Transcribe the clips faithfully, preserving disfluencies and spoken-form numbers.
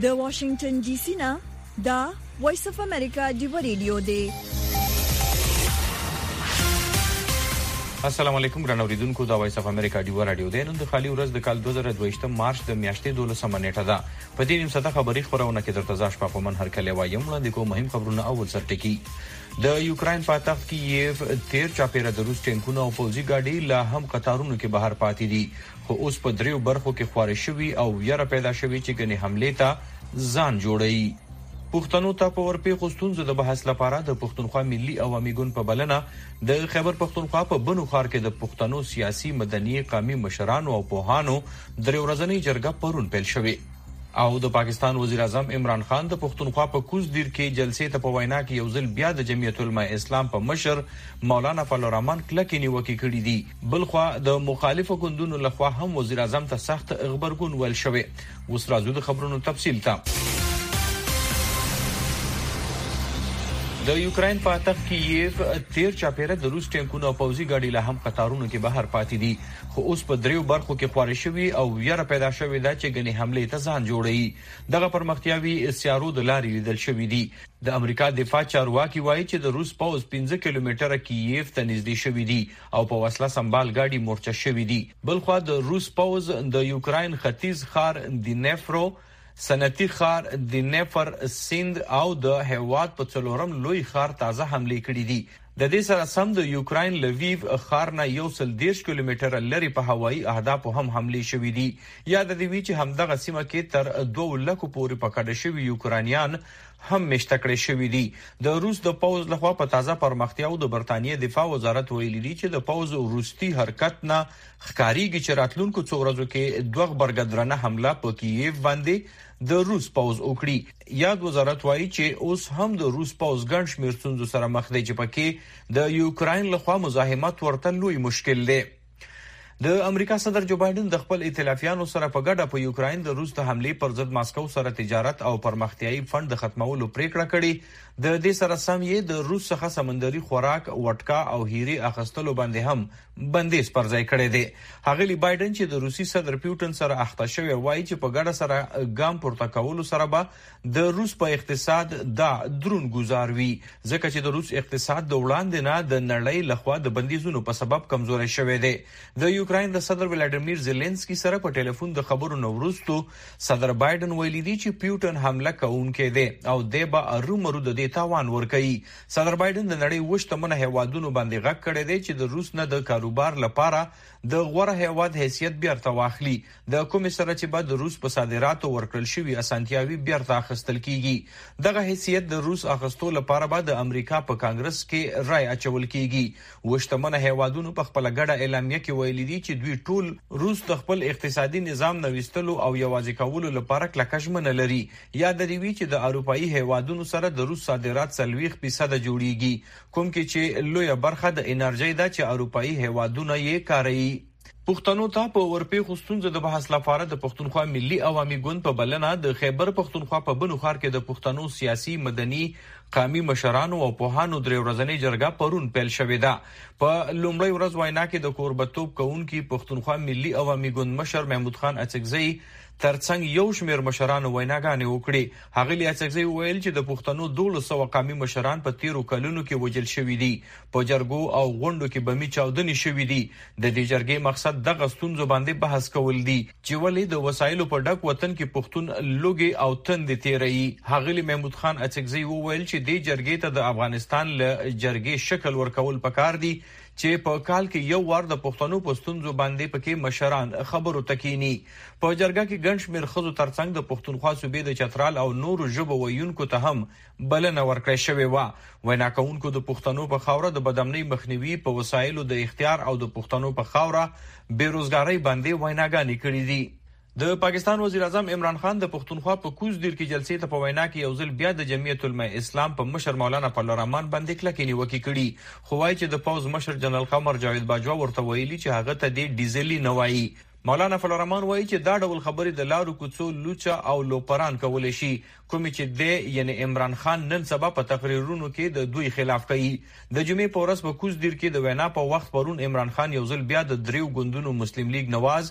د واشنگټن ډي سي نه دا وایس اف امریکا دی ریډیو دی. السلام علیکم ګران اوریدونکو، دا وایس اف امریکا دی رادیو دی. نن د خالي ورځ د کال دوه زره دوه مارچ د میاشتې دولسمه نیټه ده. په دې نیم ساعته خبري خبرونه کې درته ځاش په من هر کله وایم وړاندې کوم مهم خبرونه. اول سرټکی د یوکرين پاتخت کیف تیر چاپیره د روس ټینکونو او پوځي ګاډي لا هم قطارونو کې بهر پاتې دي، خو اوس په دریو برخو کې خوارې شوي او یره پیدا شوي چې ګنې حمله ته ځان جوړي. پښتنو ته په ورپی خوستونزو د بحث لپاره د پښتونخوا ملي عوامي ګوند په بلنه د خیبر پښتونخوا په بنو خار کې د پښتنو سیاسي مدني قومي مشرانو او پوهانو درې ورځنۍ جرګه پرون پیل شوه. او د پاکستان وزیر اعظم عمران خان د پښتونخوا په کوز دیر کې جلسې ته په وینا کې یو ځل بیا د جمعیت العلماء اسلام په مشر مولانا فضل الرحمن کلکې نیوکې کړې دي. بلخوا د مخالفو ګوندونو لخوا هم وزیر اعظم ته سخت خبرګون ول شوی. اوس راځو د خبرونو تفصیل ته. د یوکرين پاتخت کیف تیر چاپیره د روس ټینکونو او پوځي ګاډي له هم قطارونو کې بهر پاتې دي، خو اوس په دریو برخو کې خوارې شوي او یره پیدا شوې ده چې ګنې حمله ته ځان جوړي. دغه پرمختیاوي سیارو د لارې لیدل شوې دي. د امریکا دفاع چارواکي وایي چې د روس پوځ پنځه کیلومتره کیف ته نږدې شوی دي او په وسله سمبال ګاډي مورچه شوی دي. بلخوا د روس پوځ د یوکرين ختیځ خار دینیفرو سنتی خار د نیفر سیند او د هیواد په څلورم لوی خار تازه حمله کړې دي. د دې سره سم د یوکرين لویو خار نه یو سل دیرش کیلومتره لري په هوایي اهداف هم حمله شوې دي. یاد دی وی چې همدغه سیمه کې تر دوه لکو پورې پکړه شوی یوکرانیان هم مشته کړی شوی دي. د روس د پوز لخوا په تازه پرمختیاو د برتانیې دفاع وزارت ویلي دي چې د پوز روسي حرکت نه ښکاریږي چې راتلونکو څو ورځو کې دوه برګدرنه حمله په کیف باندې د روس پوز وکړي. یاد وزارت وایي چې اوس هم د روس پوز ګڼ شمېر ستونزو سره مخ دی چې پکې د یوکرين لخوا مزاحمت ورته لوی مشکل دی. د امریکا صدر جو بایدن د خپل ائتلافیانو سره په ګډه په یوکرين د روس د حمله پر ضد ماسکو سره تجارت او پرمختیايي فند د ختمولو پریکړه کړې. د دې سره سم یې د روس څخه سمندري خوراک وټکا او هيري اخستلو باندې هم بندیز پر ځای کړی دی. هغلی بایدن چې د روسي صدر پیوټن سره اخته شوی وایي چې په ګډه سره ګام پورته کولو سره به د روس په اقتصاد دا درون گزار وي، ځکه چې د روس اقتصاد د وړاندې نه د نړۍ لخوا د بندیزونو په سبب کمزوري شوی دی. د یوکرين د صدر ولادیمیر زيلنسکي سره په ټلیفون د خبرو نو وروسته صدر بایدن ویلي دی چې پیوټن حمله کوونکی دی او د به ارومرو د تاوان ورکړي. صدر بایدن د نړۍ وشتمنه هیوادونو باندې غږ کړی دی چې د روس نه د کاروبار لپاره د غوره هیواد حیثیت بیرته واخلي، د کوم سره چې بعد د روس په صادراتو ورکړل شوی اسانتیاوي بیرته اخیستل کیږي. دغه حیثیت د روس اخیستو لپاره بعد د امریکا په کانګرس کې رائے اچول کیږي. وشتمنه هیوادونو په خپل ګډه اعلامیه کې ویلي دي چې دوی ټول روس د خپل اقتصادي نظام نوښتلو او یوازې کولو لپاره کلکشمنه لري. یاد دی وی چې د اروپאי هیوادونو سره د روس صادرات سلويخ فیصد جوړیږي، کوم کې چې لویه برخه د انرژي ده چې اروپאי هیوادونه یې کاروي. پښتنو ته په ورپی خوستونزو د بحث لپاره د پښتونخوا ملي عوامي ګوند په بلنه د خیبر پښتونخوا په بنو خار کې د پښتنو سیاسي مدني قومي مشرانو او پوهانو درې ورځنۍ جرګه پرون پیل شوې ده. په لومړی ورځ وینا کې د کوربتوب کوونکی پښتونخوا ملي عوامي ګوند مشر محمود خان اڅکزی ترڅنګ یو شمېر مشرانو ویناګانې وکړي. هغه اڅکزی ویل چې د پښتنو دوه سوه قومي مشران په تیرو کلونو کې وجل شوي دي، په جرګو او غونډو کې بمي چاودنې شوي دي. د دې جرګې مقصد دغه ستونزو باندې بحث کول دي چې ولې د وسایلو په ډک وطن کې پښتون لوګي او تند تیري. هغه محمود خان اڅکزی ویل چې د جرګې ته د افغانستان له جرګې شکل ورکول پکار دي چې په کال کې یو وار د پښتنو پښتونزو باندې پکې مشران خبرو تکینی. په جرګه کې ګڼ شمېر ښځو ترڅنګ د پښتونخوا صوبې د چترال او نورو ژبو ویونکو ته هم بلنه ورکړې شوې وه. وینا کوونکو د پښتنو په خاوره د بدامنۍ مخنیوي، په وسایلو د اختیار او د پښتنو په خاوره بیروزګارۍ باندې ویناګانې کړې دي. د پاکستان وزیر اعظم عمران خان د پښتونخوا په کوز دیر کې جلسې ته په وینا کې یو ځل بیا د جمعیت العلماء اسلام په مشر مولانا فضل الرحمن باندې کلکې نیوکې کړي، خو وايي چې د پوز مشر جنرال قمر جاوید باجوا ورته ویلي چې هغه ته د ډیزلي نه وایي. مولانا فضل الرحمن وایي چې دا ډول خبرې د لارو کوڅو لوچا او لوپران کولای شي، کوم چې د یعنی عمران خان نن سبا په تقریرونو کې د دوی خلاف کوي. د جمعې په ورځ په کوز دیر کې د وینا په وخت پرون عمران خان یو ځل بیا د دریو ګوندونو مسلم لیگ نواز،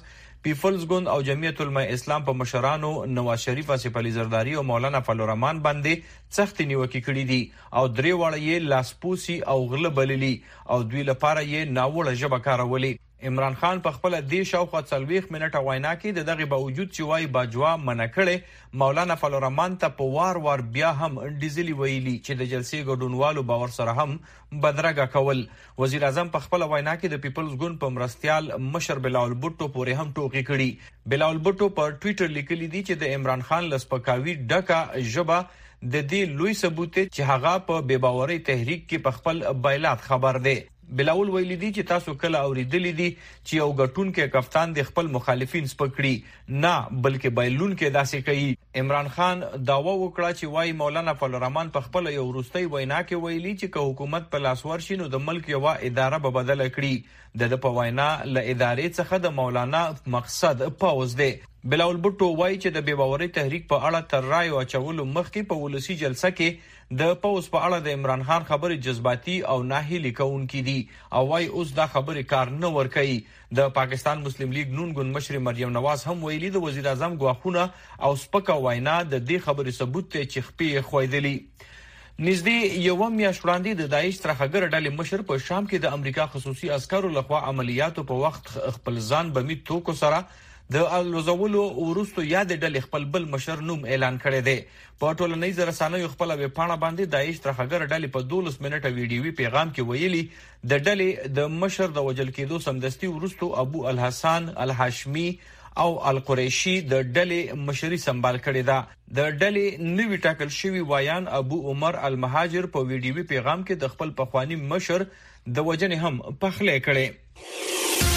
پیپلز ګوند او جمعیت العلماء اسلام په مشرانو نواز شریف، آصف علي زرداری او مولانا فضل الرحمن باندې سخت نیوکې کړې دي او درې واړه یې لاسپوسی او غله بللي او دوی لپاره یې ناوړه ژبه کارولې. عمران خان په خپل د شاوخوا څلوېښت منټه وینا کې د دغه باوجود چې وايي باجوا منع کړي مولانا فضل الرحمن ته په وار وار بیا هم ډیزلی ویلي چې د جلسې ګډونوالو باور سره هم بدرګه کول. وزیر اعظم په خپل وینا کې د پیپلز ګوند په مرستيال مشر بلاول بوټو پورې هم ټوکې کړي. بلاول بوټو په ټوئیټر لیکلي دي چې د عمران خان لسپکاوي ډکه ژبه د دې لوی ثبوت چې هغه په بے باورۍ تحریک کې په خپل بایلات خبر دی. بلاول ویلي دي چې تاسو کله اوریدلی دي چې یو غټون کې کپتان د خپل مخالفین سپکړي نه بلکې بایلون کې داسې کوي. عمران خان داوا وکړه چې وايي مولانا فضل الرحمن په خپل یو وروستي وینا کې ویلي چې که حکومت په لاس ورشي نو د ملک یو اداره به بدل کړي. د په وینا ل ادارې څخه د مولانا مقصد پاوز دی. بلاول بوټو وايي چې د بے باورۍ تحریک په اړه تر رایو اچولو مخکې په ولسی جلسه کې د پاوز په اړه د عمران خان خبرې جذباتي او ناهیلي کوونکې دي او وايي اوس دا خبرې کار نه ور کوي. د پاکستان مسلم لیگ نون ګوند مشر مریم نواز هم ویلي د وزیر اعظم غواخونه او سپکه وینا د دې خبرې ثبوت ته چې خپې خویدلی. نږدې یو میاشت وړاندې د داعش ترهګر ډلې مشر په شام کې د امریکا خصوصي عسکرو لخوا عملیاتو په وخت خپل ځان بمی توکو سره د الوزولو ورستو یاد ډلې خپل بل مشر نوم اعلان کړی دی. په ټولنیز رسنیو خپل ویب پاڼه باندې داعش ترهګر ډلې په دولس منټه ویډیوي پیغام کې ویلي د ډلې د مشر د وجل کېدو سمدستي ورستو ابو الحسن الهاشمي او القریشي د ډلې مشري سمبال کړی دا. د ډلې نوی ټاکل شوی وایان ابو عمر المهاجر په ویډیوي پیغام کې د خپل پخوانی مشر د وجنې هم پخلې کړي.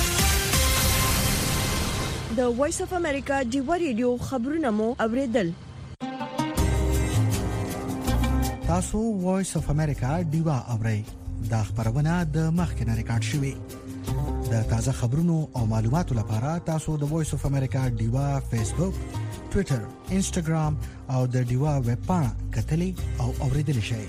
د وایس اف امریکا ډیوا ریډیو خبرونه مو اوریدل. تاسو وایس اف امریکا ډیوا اورئ. دا خبرونه د مخکنه ریکارډ شوې. د تازه خبرونو او معلوماتو لپاره تاسو د وایس اف امریکا ډیوا فیسبوک، ټوئیټر، انسټاګرام او د ډیوا ویب پاڼه کتلي او اوریدل شئ.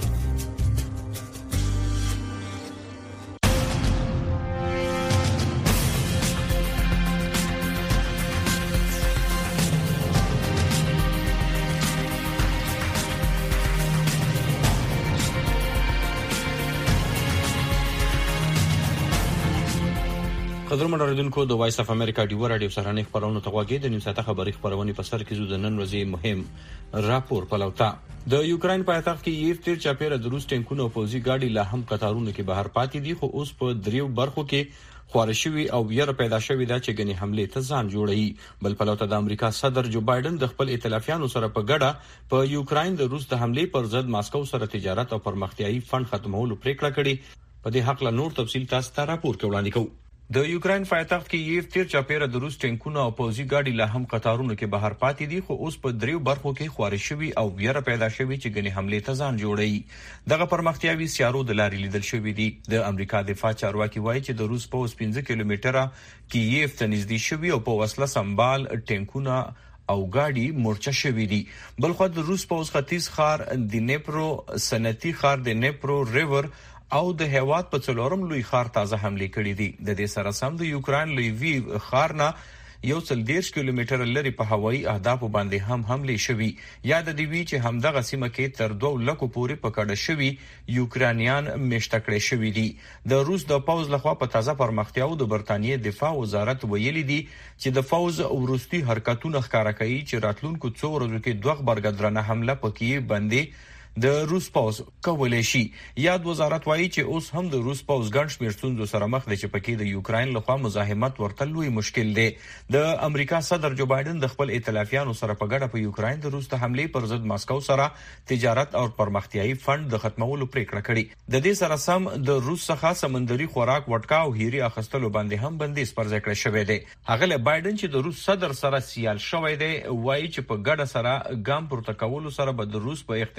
قدرمن اوریدونکو د وایس اف امریکا ډیوا رادیو سره نه خبرونه تغواګي د نیم ساعته خبري خبرونه په سر کې زو د نن ورځې مهم راپور پلوتا. د یوکرين پایتخت کې یو تیر چاپیره د روس ټینکونو او پوزي ګاډي لا هم قطارونو کې بهر پاتې دي خو اوس په دریو برخو کې خوارشوي او ویره پیدا شوې ده چې غني حمله ته ځان جوړي. بل پلوتا د امریکا صدر جو بایدن د خپل ائتلافیانو سره په ګډه په یوکرين د روس د حمله پر ضد ماسکو سره تجارت او پرمختیايي فند ختمولو پریکړه کړې. په دې حق لا نور تفصيل تاسو ته راپور وړاندې کوو. د یوکرين پایتخت کې یو تیر چاپیره د روس ټینکونو او پوزي ګاډي لا هم قطارونو کې بهر پاتې دي خو اوس په دریو برخو کې خوارشوي او ویره پیدا شوې چې غني حمله ته ځان جوړي. دغه پرمختیاوي سیارو د لارې لیدل شوې دي. د امریکا دفاع چارواکي وایي چې د روس په پنځه کیلومتره کې یو ته نږدې شوی او په وسله سمبال ټینکونه او ګاډي مورچه شوې دي. بلخو د روس په ختیځ خار د نیپرو صنعتي خار د نیپرو ریور او د هیواد په څلورم لوی خار تازه حمله کړې دي. د دې سره سم د یوکرين لوی خار نه یو څل دیرش کیلومتره لري په هوایي اهداف باندې هم حمله شوي. یاد دی وی چې همدغه سیمه کې تر دوه لکو پورې پکړه شوي یوکرانیان مشته کړي شوي دي. د روس د پوز لخوا په تازه پرمختیاو د برتانیې دفاع وزارت ویلي دي چې د فوز ورستي حرکتونه ښکارا کوي چې راتلونکو څو ورځو کې دوه خبرګدرانه حمله پکې باندې د روس پوز کولای شي. یاد وزارت وایي چې اوس هم د روس پوز ګڼ شمېر ستونزو سره مخ دي چې پکې د یوکرين لخوا مزاحمت ورته لوی مشکل دی. د امریکا صدر جو بایدن د خپل ائتلافیانو سره په ګډه په یوکرين د روس ته حمله پر ضد ماسکو سره تجارت او پرمختیايي فند د ختمولو پریکړه کړې. د دې سره سم د روس څخه سمندري خوراک وټکا او هيري اخستلو باندې هم بندیز پر ځای کړی شوی دی. هغه بایدن چې د روس صدر سره سیال شوی دی وایي چې په ګډه سره ګام پورته کولو سره به د روس په اقتصاد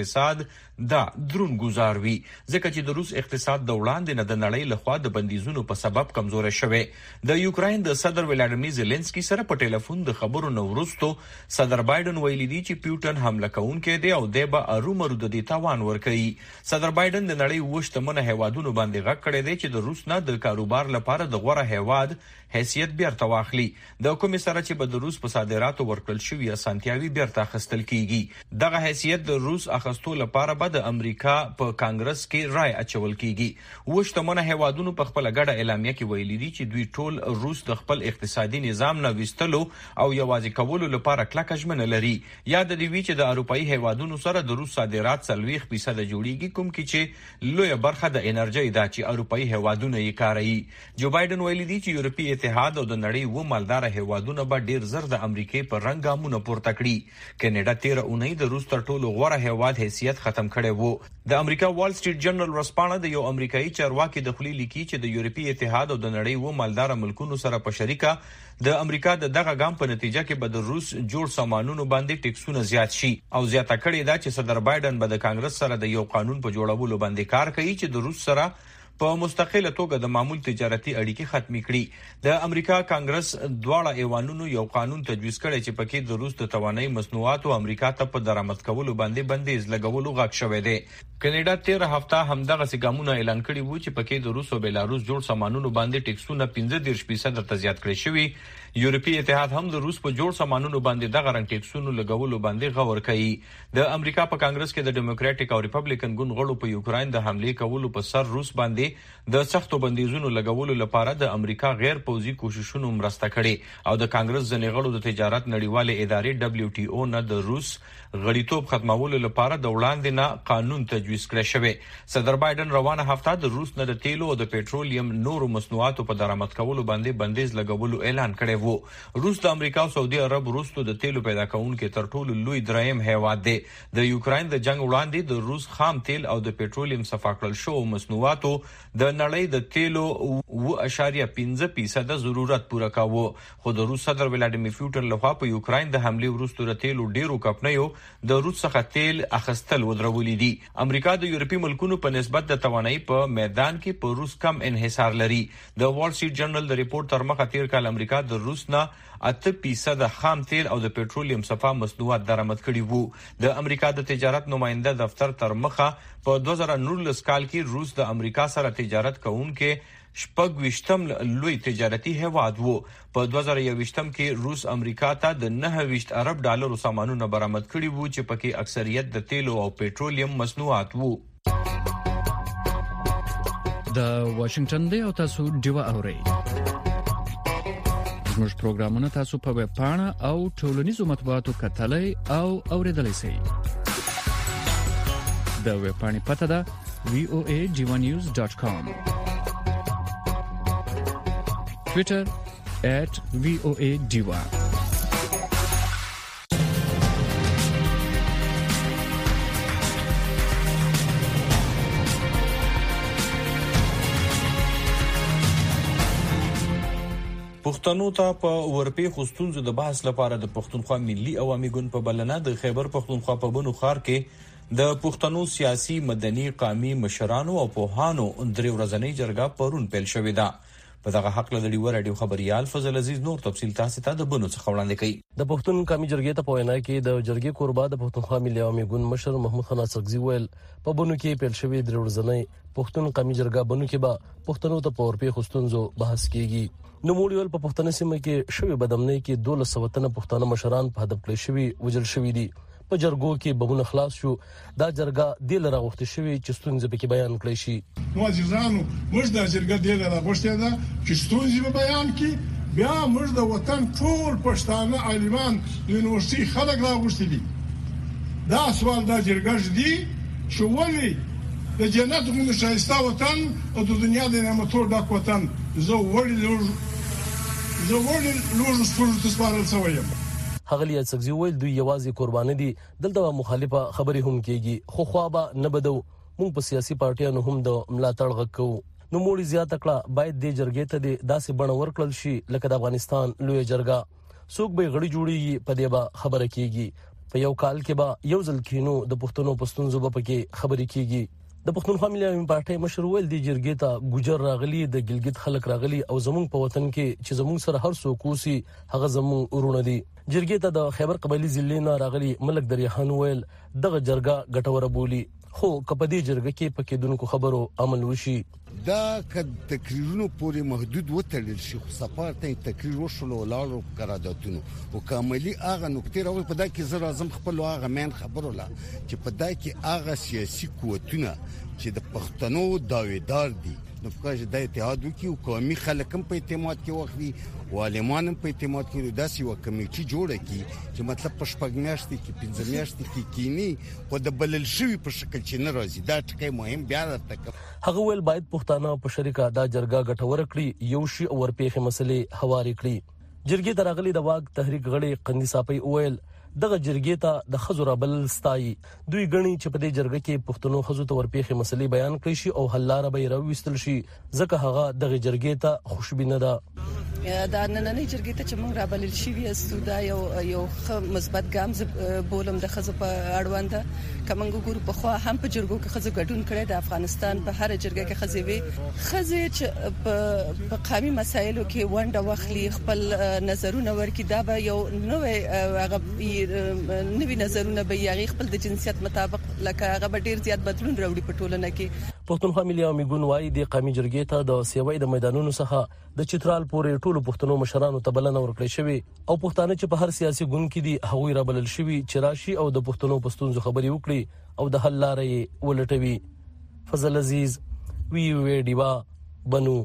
هیواد دا درون گزار وي ځکه چې د روس اقتصاد د وړاندې نه د نړۍ لخوا د بندیزونو په سبب کمزوري شوی. د یوکرين د صدر ولادیمیر زيلنسکي سره په ټلیفون د خبرو نو وروسته صدر بایدن ویلي دی چې پیوټن حمله کوونکی دی او د به ارومرو د دې تاوان ورکوي. صدر بایدن د نړۍ وشتمنه هیوادونو باندې غږ کړی دی چې د روس نه د کاروبار لپاره د غوړه هیواد حیثیت بیرته واخلي. د کومې سره چې به د روس په صادراتو ورکړل شوی اسانتیاوي بیرته اخیستل کیږي. دغه حیثیت د روس اخیستو لپاره به د امریکا په کانګرس کې رائے اچول کیږي. وشتمنه هیوادونو په خپل غړه اعلامیه کې ویلي دي چې دوی ټول روس د خپل اقتصادي نظام نه وستلو او یوازې کولو لپاره کلکه ژمنه لري. یاد دی وی چې د اروپאי هیوادونو سره د روس صادرات څلويخ فیصد جوړیږي کوم کې چې لوی برخه د انرژي دا چې اروپאי هیوادونه یې کاروي. جو بایدن ویلي دی چې یورپی اتحاد او د نړۍ و مالدار هیوادونه به ډیر زر د امریکای پر رنګ ګامونه پورته کړي. کینیډا تیر اونۍ د روس تر ټولو غوره هیواد حیثیت ختم کړی وو. د امریکا وال سټریټ جرنل ورسپانه د یو امریکایي چارواکي د خلی لیکي چې د یورپی اتحاد او د نړۍ و مالدار ملکونو سره په شریکه د امریکا د دغه ګام په نتیجه کې به د روس جوړ سامانونو باندې ټیکسونه زیات شي او زیاته کړې ده چې صدر بایدن به د کانګرس سره د یو قانون په جوړولو باندې کار کوي چې د روس سره په مستقله توګه د معمول تجارتي اړیکې ختمي کړي. د امریکا کانګرس دواړه ایوانونو یو قانون تجویز کړی چې پکې د روس د توانایي مصنوعاتو امریکا ته په درآمد کولو باندې بندیز لګولو غږ شوی دی. کینیډا تیر هفته همدغه سګامونه اعلان کړي وو چې پکې د روس او بیلاروس جوړ سامانونو باندې ټیکسونه پنځه دېرش فیصد ته زیات کړی شوی. یورپی اتحاد هم د روس په جوړ سامانونو باندې دغه رنګ ټیکسونو لګولو باندې غور کوي. د امریکا په کانګرس کې د ډیموکراټیک او ریپبلیکن ګوند غړو په یوکرين د حمله کولو په سر روس باندې د سختو بندیزونو لګولو لپاره د امریکا غیر پوځي کوششونو مرسته کړي او د کانګرس ځنې غړو د تجارت نړیواله ادارې دبليو ټي او نه د روس غړیتوب ختمولو لپاره د وړاندې نه قانون تجویز کړی شوی. صدر بایدن روانه هفته د روس نه د تیلو او د پېټرولیم نورو مصنوعاتو په درآمد کولو باندې بندیز لګولو اعلان کړی وو. روس د امریکا او سعودي عرب وروسته د تیلو پیدا کوونکو تر ټولو لوی دریم هیواد دی. د یوکرين د جنگ وړاندې د روس خام تیل او د پېټرولیم صفا کړل شو مصنوعاتو د نړۍ د تیلو و اشاریه پنځه فیصد ضرورت پوره کاوه. خو د روس صدر ولادیمیر پوتین لخوا په یوکرين د حمله وروسته د تیلو ډیرو کمپنیو د روس څخه تیل اخستل ودرولې دي. امریکا د یورپی ملکونو په نسبت د توانایي په میدان کې په روس کم انحصار لري. د وال سټریټ جرنل د ریپورت تر مخه تیر کال امریکا د روس نه اته فیصد خام تیل او د پېټرولیم صفا مصنوعات درآمد کړي وو. د امریکا د تجارت نماینده دفتر تر مخه په دوه زره نولس کال کې روس د امریکا سره تجارت کوونکې شپږ ویشتم لوی تجارتي هیواد وو. په دوه زره یوویشتم کې روس امریکا ته د نهه ویشت ارب ډالرو سامانونه برآمد کړي وو چې پکې اکثریت د تیلو او پېټرولیم مصنوعات وو. د واشنگټن دی او تاسو ډیوا اورئ. زموږ پروګرامونه تاسو په ویب پاڼه او ټولنیزو مطبوعاتو کتلای او اوریدلای شئ. د ویب پاڼې پته ده وی او ای ډیوا نیوز ډاټ کام. Twitter at V O A Diva. پښتنو ته په ورپی خوستونزو د بحث لپاره د پښتونخوا ملي عوامي ګوند په بلنه د خیبر پښتونخوا په بنو خار کې د پښتنو سیاسي مدني قومي مشرانو او پوهانو درې ورځنۍ جرګه پرون پیل شوې ده. په دغه حق له ډیو رادیو خبريال فضل عزیز نور تفصیل تاسو ته د بنو څخه وړاندې کوي. د پښتون قومي جرګې ته په وینا کې د جرګې قربا د پښتونخوا ملي عوامي ګوند مشر محمود خان اڅکزي ویل په بنو کې پیل شوی درې ورځنۍ پښتون قومي جرګه بنو کې به پښتنو ته په ورپی خوستونزو بحث کیږي. نو موږ ول په پښتون سیمه کې شوی بدامنۍ کې دولس سو وطن پښتانه مشران په هدف کړی شوی وجل شوی دي. په جرګو کې بمونه خلاص شو. دا جرګه د لره وخت شوی چې ستونزې پکې بیان کړي شي. نو عزیزانو موږ د جرګه د لره غوښتل ده چې ستونزې به بیان کړي. بیا موږ د وطن ټول پښتانه عالمان یونیورسيټي خلک راغوښتي دي. دا سوال د جرګه دی چې ولې د جنت موږ شایسته وطن او د دنیا د نعمتونو ډک وطن زه وړي لوړ زه وړي لوړ ستورو تسپارل سویم. هغلی اڅکزي ویل دوی یوازې قرباني دي دلته مخالفه خبري هم کیږي خو خوابه نه بدو موږ په سیاسي پارټیانو هم د ملاتړ غکو. نو موږ زیاته کړه باید د جرګې ته د داسې بڼ ورکړل شي لکه د افغانستان لوی جرګه څوک به غړي جوړي په دې به خبره کیږي. په یو کال کې به یو ځل کینو د پښتنو پښتون زوبه پکې خبرې کیږي. د پښتونخوا ملي پارټي مشر ویل دی جرګې ته ګوجر راغلي د ګلګت خلک راغلي او زموږ په وطن کې چې زموږ سره هر څوک اوسي هغه زموږ ورونه دي. جرګې ته د خیبر قبایلی ضلع نه راغلي ملک دریاخان ویل دغه جرګه ګټوره بولی خو کپدي جرګه کې پکې دونکو خبرو عمل وشي دا که تقریرونو پورې محدود وتړل شي خو سفارت تقریر وشول ولالو قراردادونو او کاملی هغه نکته راوي په دا کې زه راځم خپل هغه مین خبرو لا چې په دا کې هغه سیاسي قوتونه چې د پښتنو داویدار دي نو پکې د اتحاد وکي او قومي خلک هم په اعتماد کې وخري او عالمان هم په اعتماد کې داسې یو کمیټي جوړه کی چې مطلب په شپږ میاشتې کې پنځه میاشتې کې کینی او د بلل شوی په شکل چې نه راځي دا ټکی مهم بیا راته هغه ول باید پښتانه په شریکه دا جرګه ګټور کړي یو شی او ورپېخه مسلې هواري کړي. جرګې ترغلي د واګ تحریک غړي قندي صاحب ویل دغه جرګې ته د خزر بل ستای دوی غني چې په دې جرګه کې پښتنو خزو ته ورپېخه مسلې بیان کړي شي او حل لاره به راوستل شي ځکه هغه دغه جرګې ته خوشبینه ده. دا نننۍ جرګې ته چې موږ را بلل شي وي دا یو یو مثبت ګام بولم د خزو په اړوند کومنګ ګور په خو هم په جرګو کې خزو ګډون کړي د افغانستان په هر جرګه کې خزي وي خزي چې په قومي مسایلو کې ونده وخلی خپل نظرونه ورکړي دا به یو نوې هغه نوې نظرونه به یې خپل د جنسیت مطابق لکه هغه ډیر زیات بدلون راوړي په ټولنه کې. پښتونخوا ملي میګون وایي د قومي جرګې ته د سیوای د میدانونو څخه د چترال پورې ټولو پښتنو مشرانو ته بلنه ورکړې شوې او پښتانه چې په هر سیاسي ګوند کې دي هغوی را بلل شوي چې راشي او د پښتنو پښتونزو خبرې وکړي او د حل لارې ولټوي. فضل عزیز وی وی ډیوا بنو.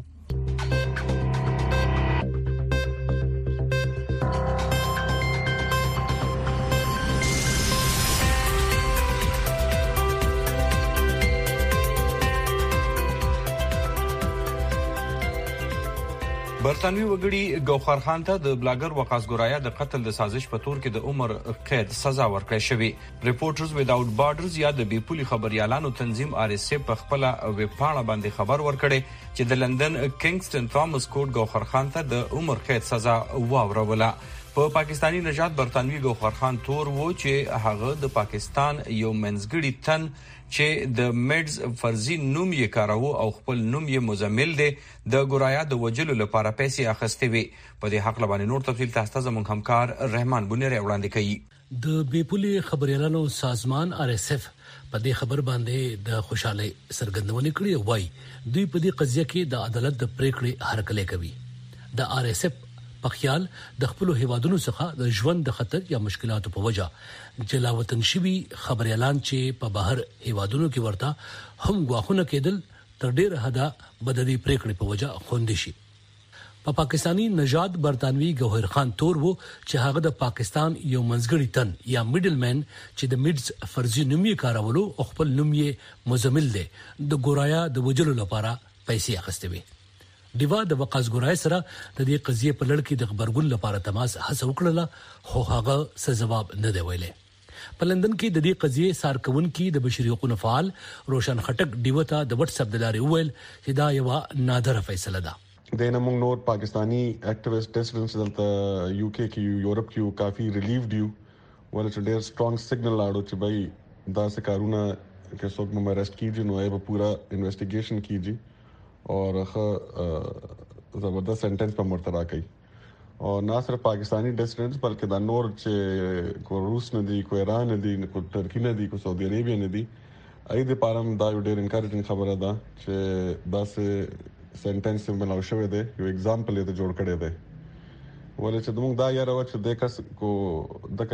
برطانوي وګړي ګوهر خان ته د بلاګر وقاص ګورایا د قتل د سازش په تور کې د عمر قید سزا ورکړې شوې. ریپورټرز ویداوټ بارډرز یا د بیپولي خبريالانو تنظیم آر اس اف په خپل ویبپاڼه باندې خبر ورکړي چې د لندن کینګسټن تھامس کوټ ګوهر خان ته د عمر قید سزا واوروله. په پاکستانی نژاد برطانوي ګوهر خان تور وو چې هغه د پاکستان یو منځګړي تن چې د میډز فرضي نوم یې کاراوه او خپل نوم یې مزمل دی د ګورایا د وجلو لپاره پیسې اخیستې وي. په دې حق لبانې نور تفصیل تاسو ته زموږ همکار رحمان بنيري وړاندې کوي. د بیپولي خبريالانو سازمان آر اس اف په دې خبر باندې د خوشحالي سرګندونه کړې وای دوی په دې قضیه کې د عدالت د پریکړې هرکله کوي. د آر اس اف په خیال د خپل هیوادونو څخه د ژوند د خطر یا مشکلاتو په وجه جلاوطن شوي خبريالان چې په بهر هیوادونو کې ورته هم غواخونه کېدل تر ډیره حدا بددي پریکړې په وجه خوندې شي. په پا پاکستانی نژاد برطانوي ګوهر خان تور وو چې هغه د پاکستان یو منځګړی تن یا میډل مین چې د میډز فرضي نوم یې کارولو او خپل نوم یې مزمل دی د ګورایا د وجلو لپاره پیسې اخیستې وي. دیوا د وقاص ګورای سره د دې قضیه په لړ کې د خبرګون لپاره تماس هڅه وکړه خو هغه څه جواب نه دی ویلي. په لندن کې د دې قضیه سارکون کې د بشري حقوقو فعال روشن خټک دیوته د واتس اپ د لارې ویل چې دا یو نادره فیصله ده. د نمونږ نور پاکستانی اکټیویسټ ډیسیډنټس دلته یو کې کې یورپ کې کافي ریلیف دیو ول چې ډېر سترونګ سیګنل لاړو چې بھائی دا څه کارونه کې څوک مې اریسټ کیږي نو یې په پورا انویسټیګیشن کیږي اور زبردست سینټنس په مرتبه کوي اور نه صرف پاکستانی ډیسیډنټس بلکې دا نور چې کو روس نه دي کو ایران نه دي کو ترکی نه دي کو سعودي عربیا نه دي اې د پارم دا یو ډېر انکریجینګ خبره ده چې دا سه سینټنس ملاو شوی دی یو اگزامپل یې جوړ کړی دی ولې چې موږ دا یاره و چې د کس کو د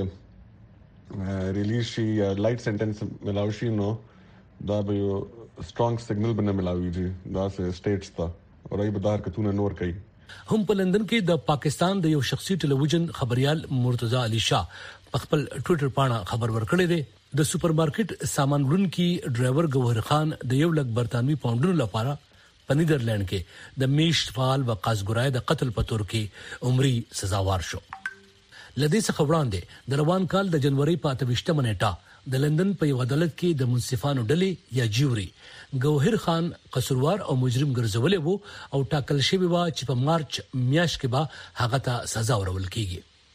کشانته ریلیز شي یا لایټ سینټنس ملاو شي نو دا به یو سترونګ سیګنل بنه ملاويږي دا سه سټیټس تا او ای بدار کتونه نور کوي. هم په لندن کې د پاکستان د یو شخصي ټلویزیون خبريال مرتضی علي شاه په خپل ټوئیټر باندې خبر ورکړی دی د سوپر مارکیټ سامان وړونکي ډرایور ګوهر خان د یو لک برطانوي پاونډونو لپاره په نیدرلند کې د میشت فعال وقاص ګورای د قتل په تور کې عمري سزاوار شو. لدې څخه وړاندې د روان کال د جنوري په اتويشتمه نیټه د لندن په یو عدالت کې د منصفانو ډلې یا جیوري ګوهر خان قصوروار او مجرم ګرځولې وو او ټاکل شوی و چې په مارچ میاشت کې به هغه ته سزا ورول کیږي.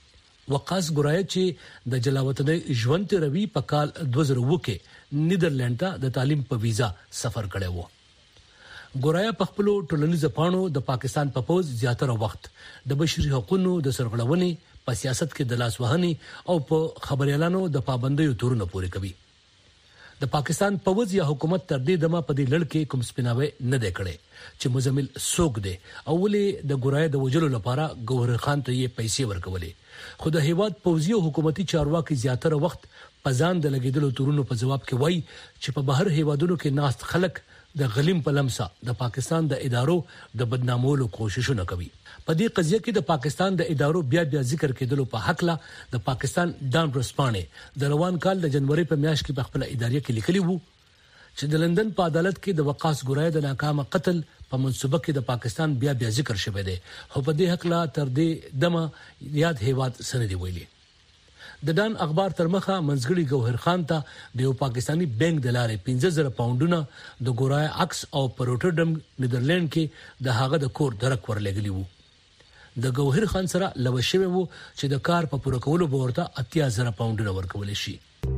وقاص ګورای چې د جلاوطنۍ ژوند روي په کال دوه زره اووه کې نیدرلند ته د تعلیم په ویزا سفر کړی و. ګورای په خپل ټولنیز پاڼو د پاکستان په پوز زیاتره وخت د بشري حقوقو د سرغړونې په سیاست کې د لاس وهنې او په خبريالانو د پابندیو تورونه پورې کوي. د پاکستان پوز یا حکومت تر دې دمه په دې لړ کې کوم سپیناوي نه دی کړی چې مزمل سوق دی او ولې د ګورای د وجلو لپاره ګوهر خان ته یې پیسې ورکولې. خو د هیواد پوزي او حکومتي چارواکي زیاتره وخت په ځان د لګیدلو تورونو په جواب کې وایي چې په بهر هیوادونو کې ناست خلک د غلیم په لمسه د پاکستان د ادارو د بدنامولو کوششونه کوي. په دې قضیه کې د پاکستان د ادارو بیا بیا ذکر کېدلو په حق لا د پاکستان ډان برسپانه د روان کال د جنوري په میاشت کې په خپل ادارې کې لیکلي وو چې د لندن په عدالت کې د وقاص ګورای د ناکامه قتل په منصوبه کې د پاکستان بیا بیا ذکر شوی دی. خو په دې حق لا تر دې دمه یاد هیواد سندې ویلي. د ډان اخبار تر مخه منځګړي ګوهر خان ته د یو پاکستانی بانک د لارې پنځه زره پاونډونه د ګورای عکس او پروټرډم نیدرلند کې د هغه د کور درک ورلګلی وو. د ګوهر خان سره لوشوي وو چې د کار په پوره کولو به ورته اتیا زره پاونډونه ورکول شي.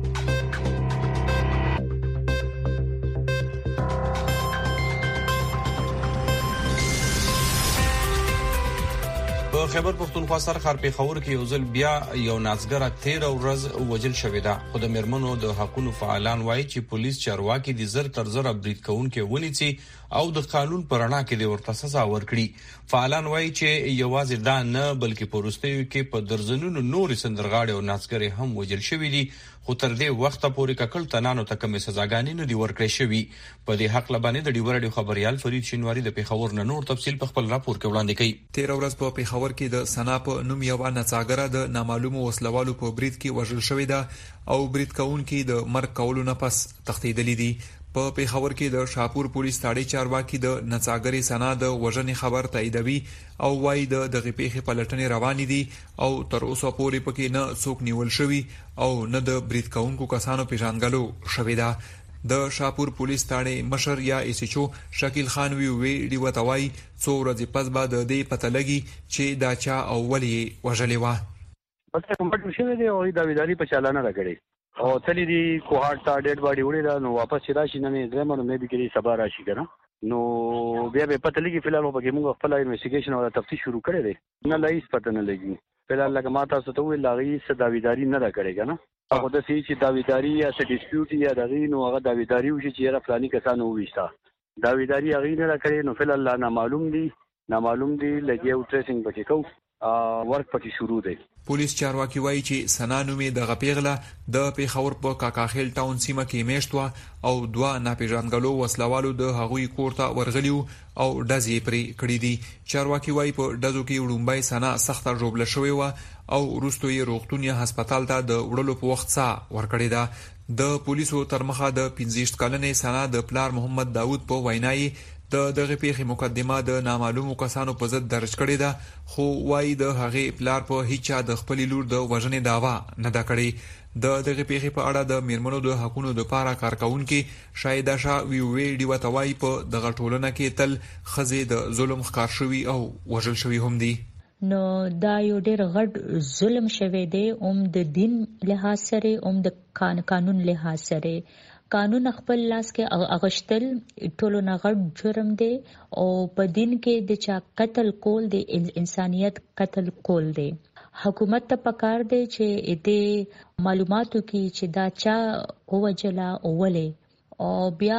په خیبر پختونخوا سرخار پیښور کې یو ځل بیا یو نازګره تیر ورځ وجل شوې ده. خو د میرمنو د حقوقو فعالان وایي چې پولیس چارواکي د زر تر زر برید کوونکې ونیسي او د قانون پر رڼا کې د ورته سزا ورکړي. فعالان وایي چې یوازې دا نه بلکې په وروستیو کې په درزنونو نورې سندرغاړې او نازګرې هم وجل شوې دي. خو تر دې وخته پورې ککل تنانو ته کومې سزاګانې نه دي ورکړې شوې. په دې حق لبانې د ډیو رادیو خبريال فرید شینواری د پیښور نه نور تفصیل په خپل راپور کې وړاندې کوي. تیر ورځ په پیښور کې د سنا په نوم یو نڅاګره د نامعلومو وسلوالو په برید کې وژل شوې ده او برید کوونکي د مرګ کولو نه پس تښتېدلې دي. په پیښور کې د شاپور پولیس تاړي چارواکي د نڅاګرې سنا د وژنې خبر تاییدوي او وايي د دغه پیښې پلټنې روانې دي او تر اوسه پورې پکې نه څوک نیول شوی او نه د برید کوونکو کسانو پیژنګلو شوې ده. د شاپور پولیس تاړي مشر یا ایسچو شکیل خان وی وی دی وتاوي څو ورځې پس بعد د دې پته لګي چې دا چا او ولي وژلې و. پته کوم څه شوی دی او دا ویداری په چالانه راګړي او تللی دی کوهات ته ډېډ باډي وړي دا نو واپس راشي نه نه درمنو مې به کې سبا راشي کنه نو بیا به پته لګي فلال په کې موږ خپل انویسټیګیشن او تفتیش شروع کړی دی نه لایس پته نه لګي فلال لکه ماته څه ته وی لاغي څه داویداری نه را کړی کنه هغه د سې چې داویداری یا څه ډیسپیوټ یا دغه نو هغه داویداری وشي چې را فلاني کسانو وېستا داویداری هغه نه را کړی نو فلال نه معلوم دی نه معلوم دی لګي او ټریسینګ پکې کو ورک پکې شروع دی. پولیس چارواکي وایي چې سنا نومې د غپیغله د پیښور په کاکاخیل ټاون سیمه کې میشتوا او دوا ناپېژانګلو وسلوالو د هغوی کور ته ورغلیو او ډزې پرې کړې دي. چارواکي وایي په ډزو کې وړومبای سنا سخته ژوبله شوې و او وروسته یې روغتون یا هسپتال ته د وړلو په وخت سا ورکړې ده. د پولیسو تر مخه د پنځه کلنې سنا د پلار محمد داوود په وینایي د دغه پیښې مقدمه د نامعلومو کسانو په ضد درج کړې ده خو وايي د هغې پلار په هیڅ د خپل لور د وژنې داوا نه دا کړې. د دغه پیښې په اړه د میرمنو د حقوقو د لپاره کارکونکو شاهده شاه وی وی دی وتوای په دغه ټولنه کې تل خزې د ظلم ښکار شوی او وژل شوی هم دي. نو دا یو ډېر غټ ظلم شوی دی اوم د دین لحاظ سره اوم د قانون لحاظ سره. قانون خپل لاس کې اغشتل ټولو نه غټ جرم دی او په دین کې د چا قتل کول دی انسانیت قتل کول دی. حکومت ته پکار دی چې دې معلوماتو کې چې دا چا اوجلا اولې او بیا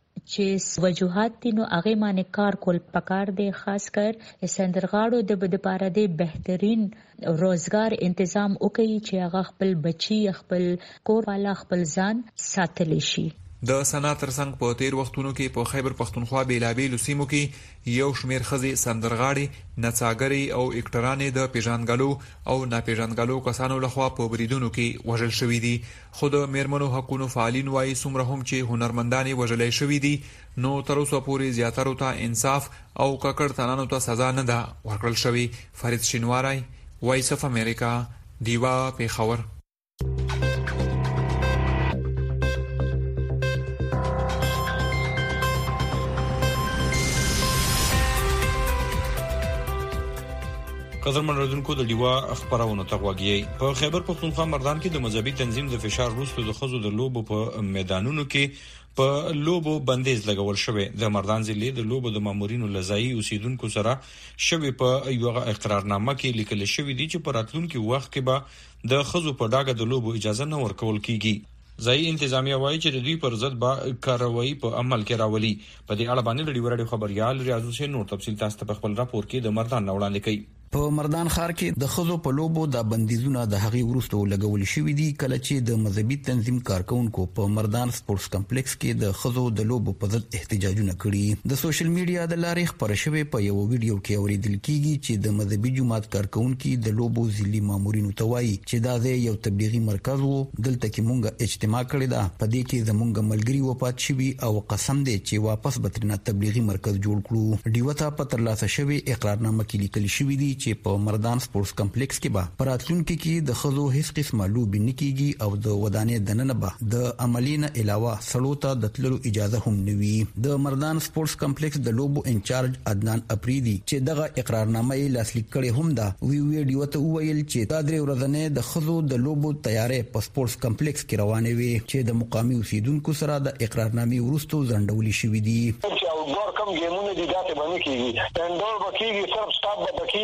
چې وجوهات دي نو هغه باندې کار کول پکار دی. خاص کر سندرغاړو د بده پاره دی بهترین روزګار تنظیم وکړي چې هغه خپل بچي خپل کور والا خپل ځان ساتلی شي. د سنا ترڅنګ په تیر وختونو کې په خیبر پختونخوا بیلابیلو سیمو کې یو شمیر خزې سندرغاړي نڅاګري او اکټرانې د پیژانګلو او ناپیژانګلو کسانو لخوا په بریدونو کې وژل شوې دي. خو د میرمنو حقوقو فعالین وایي څومره هم چې هنرمندانې وژلې شوې دي نو تر اوسه پورې زیاترو ته انصاف او ککړ تنانو ته سزا نه ده ورکړل شوې. فرید شینواری وایس اف امریکا دیوا پیښور. قدرمن رادونکو د دیوا خبرونه تغوږی په خیبر پختونخوا مردان کې د مذهبي تنظیم د فشار وروسته د خزو د لوبو په میدانونو کې په لوبو بندیز لګول شوی. د مردان ضلع د لوبو د مامورینو لزایي اوسیدونکو سره شوی په یو اقرارنامه کې لیکل شوی دی چې په راتلونکي وخت کې به د خزو په ډاګه د لوبو اجازه نه ورکول کیږي. ځای انتظامیه وایي چې د دوی پر ضد به کاروایی په عمل کې راولي. په دې اړه باندې د ډیورډ خبريال ریاض حسین نور تفصیل تاسو ته په خپل راپور کې د مردان وړاندې کوي. په مردان ښار کې د خزو په لوبو د بندیزونو د هغې وروسته لګول شوې دي کله چې د مذهبي تنظیم کارکونکو په مردان سپورتس کمپلیکس کې د خزو د لوبو په ضد احتجاجونه کړي. د سوشل میډیا د لارې خبره شوې په یو ویډیو کې اوریدل کیږي چې د مذهبي جماعت کارکونکو د لوبو ځلي مامورینو ته وایي چې دا د یو تبلیغي مرکز وو، دلته کې مونږه اجتماع کړې ده، په دې کې زمونږ ملګری وفات شوی او قسم دی چې واپس به ترنه تبلیغي مرکز جوړ کړو. ډیوته په ترلاسه شوی اقرارنامه کې لیکل شوی دی چې په مردان سپورتس کمپلیکس کې به پراتلونکو کې د خزو هیڅ قسمه لوبي نه کیږي او د ودانې دننه به د عملینه علاوه سلو ته د تللو اجازه هم نه وي. د مردان سپورتس کمپلیکس د لوبو انچارج عدنان اپریدي چې دغه اقرارنامه یې لاسلیک کړي هم دا وی ویډیو ته ویل چې دا درې ورځې د خزو د لوبو تیارې په سپورتس کمپلیکس کې روانې وي چې د مقامي اوسیدونکو سره د اقرارنامې وروسته ځنډولې شوې دي. ګور کم ګیمونه دي داته باندې کیږي انډور بکیږي صرف سټاپ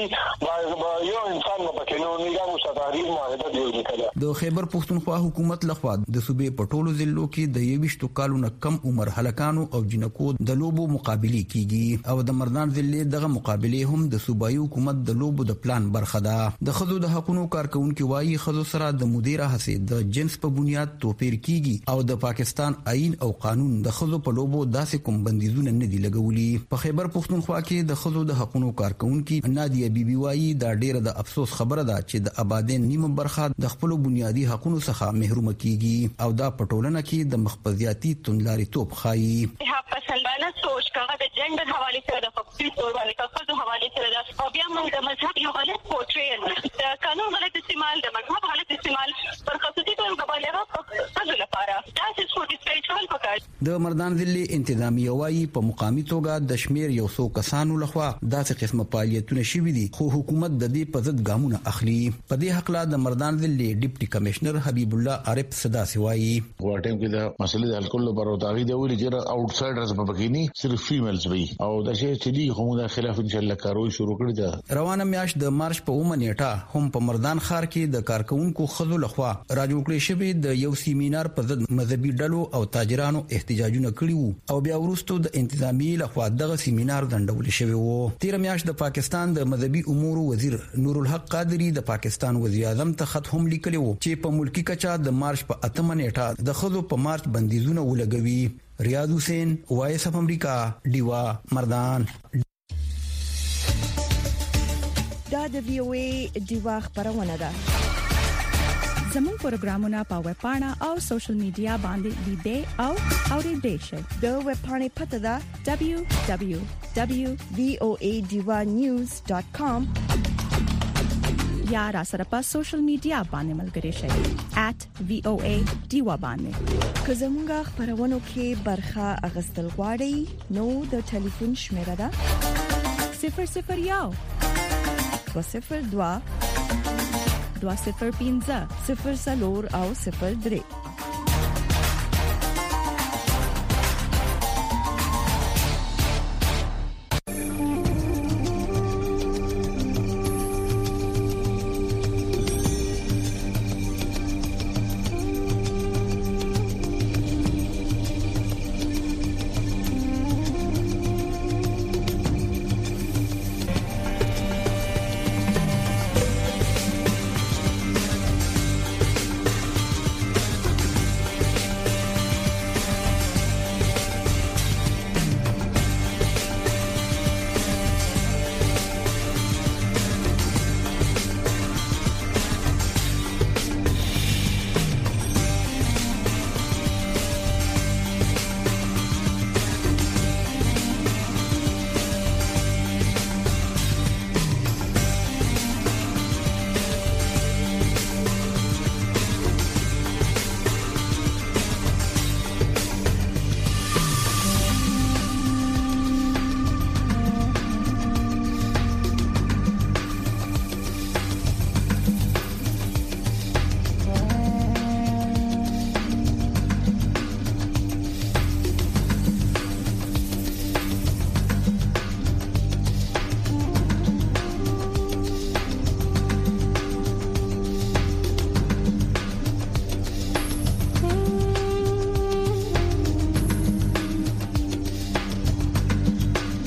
بکیږي یو انسان بکینو نظام ستاري معاهده دی وکړه. د خیبر پختونخوا حکومت لخوا د صوبې پټولو ضلعو کې د یويشتو کالونو کم عمر هلکانو او جنکو د لوبو مقابله کیږي او د مردان ضلع دغه مقابله هم د صوبایي حکومت د لوبو د پلان برخه ده. د خزو د حقوقو کارکونکو وايي خزو سره د مدیره هڅه د جنس په بنیاد توپیر کیږي او د پاکستان آئین او قانون د خزو په لوبو داسې کوم بندیزونه نه دی لګولي. په خیبر پختونخوا کې د خزو د حقوقو کارکونکو نادیه بیبي وايي دا ډیره د افسوس خبره ده چې د آبادین نیمه برخه د خپل بنیادی حقوقو څخه محروم کیږي او دا پټولنه کې د مخبزياتي توندلاري توپ خایي. پسندانه سوچ کاغه د جندر حواله سره د فقطي تور باندې کاغذ حواله سره د او بیا موږ د مذهب یو غلط پورټریل د قانون غلط استعمال د مذهب غلط استعمال پر خصوصي تور مبالغه په لپاره تاسو سپورټ سپیشل پکړ. د مردان ضلع انتظامیه وايي په مقامي توګه د شمیر یو څو کسانو لخوا داسې قسمه فعالیتونه شوي دي خو حکومت د دې په ضد ګامونه اخلي. په دې حق لا د مردان ضلع ډیپټي کمشنر حبیب الله عارف صدا سوایي واټم کې د مسلې د حل کولو لپاره تاغي دی ویل چې اوټسایډرز په بګینی صرف فیمیلز وي او د شي چې دی کومه د خلاف ان شاء الله کاروي شروع کړی ده. روانه میاش د مارچ په اومه نیټه هم په مردان ښار کې د کارکونکو خزو لخوا راجو کړی شوی د یو سیمینار په ضد مذهبي ډلو او تاجرانو احتجاجونه کړي وو او بیا وروسته د انتظامی لخوا دغه سیمینار ځنډول شوی وو. تیر میاش د پاکستان د مذهبي امور وزیر نور الحق قادری د پاکستان وزیر اعظم ته خط هم لیکلی وو چې په ملکی کچا د مارچ په اتمه نیټه د خزو په مارچ بندیزونه ولګوي. ریاض حسین وایس اف امریکا دیوا مردان. دا د وی او ای دیوا خبرونه ده. زموږ پروګرامونه په ویب پاڼه او سوشل میډیا باندې لیدئ او اورئ شئ. د ویب پاڼې پته ده دبليو دبليو دبليو دوت وی او ای دیوا نیوز ډاٹ کام یا را سره په سوشل میډیا باندې ملګری شئ at وی او ای دیوا باندې. که زموږ خبرونو کې برخه اغستل غواړئ نو د ټلیفون شمیره ده صفر صفر یو دو صفر دوا دوا صفر پینځه صفر سلور او صفر درې.